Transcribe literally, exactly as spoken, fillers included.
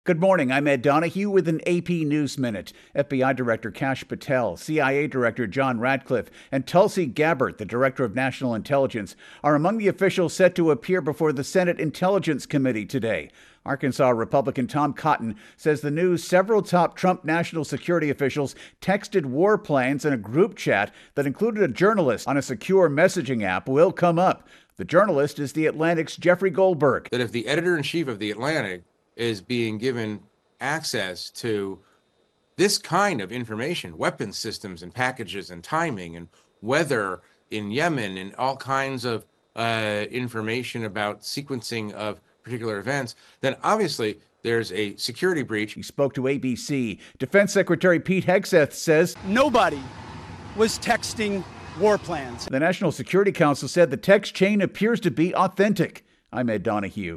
Good morning. I'm Ed Donahue with an A P News Minute. F B I Director Kash Patel, C I A Director John Ratcliffe, and Tulsi Gabbard, the Director of National Intelligence, are among the officials set to appear before the Senate Intelligence Committee today. Arkansas Republican Tom Cotton says the news several top Trump national security officials texted war plans in a group chat that included a journalist on a secure messaging app will come up. The journalist is The Atlantic's Jeffrey Goldberg. That if the editor-in-chief of The Atlantic is being given access to this kind of information, weapons systems and packages and timing and weather in Yemen and all kinds of uh, information about sequencing of particular events, then obviously there's a security breach. He spoke to A B C. Defense Secretary Pete Hegseth says nobody was texting war plans. The National Security Council said the text chain appears to be authentic. I'm Ed Donahue.